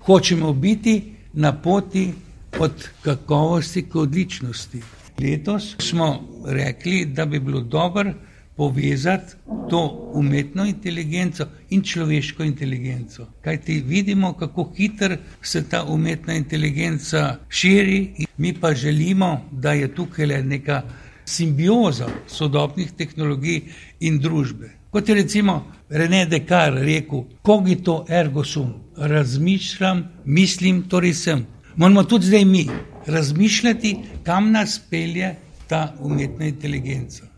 hočemo biti na poti od kakovosti k odličnosti. Letos smo rekli, da bi bilo dobro povezati to umetno inteligenco in človeško inteligenco. Kajti vidimo, kako hitro se ta umetna inteligenca širi, mi pa želimo, da je tukaj le neka simbioza sodobnih tehnologij in družbe. Kot je recimo René Descartes rekel, cogito ergo sum, razmišljam, mislim, torej sem. Moramo tudi zdaj mi razmišljati, kam nas pelje ta umetna inteligenca.